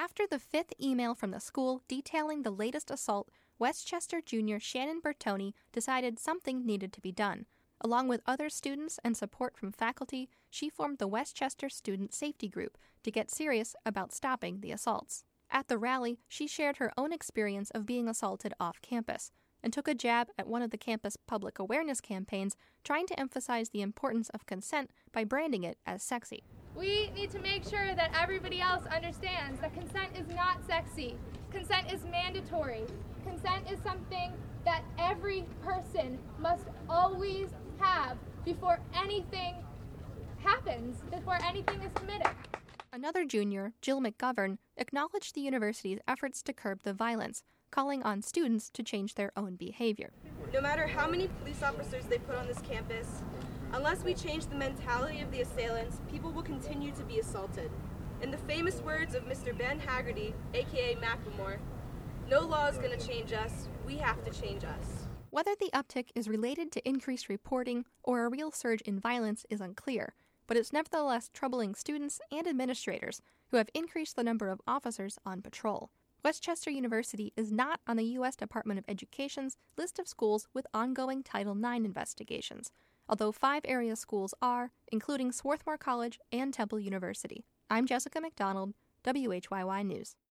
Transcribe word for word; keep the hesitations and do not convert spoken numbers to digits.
After the fifth email from the school detailing the latest assault, Westchester junior Shannon Bertoni decided something needed to be done. Along with other students and support from faculty, she formed the Westchester Student Safety Group to get serious about stopping the assaults. At the rally, she shared her own experience of being assaulted off campus and took a jab at one of the campus public awareness campaigns trying to emphasize the importance of consent by branding it as sexy. We need to make sure that everybody else understands that consent is not sexy. Consent is mandatory. Consent is something that every person must always have before anything happens, before anything is committed. Another junior, Jill McGovern, acknowledged the university's efforts to curb the violence, calling on students to change their own behavior. No matter how many police officers they put on this campus, unless we change the mentality of the assailants, people will continue to be assaulted. In the famous words of Mister Ben Haggerty, aka Macklemore, no law is going to change us, we have to change us. Whether the uptick is related to increased reporting or a real surge in violence is unclear, but it's nevertheless troubling students and administrators who have increased the number of officers on patrol. Westchester University is not on the U S Department of Education's list of schools with ongoing Title nine investigations, although five area schools are, including Swarthmore College and Temple University. I'm Jessica McDonald, W H Y Y News.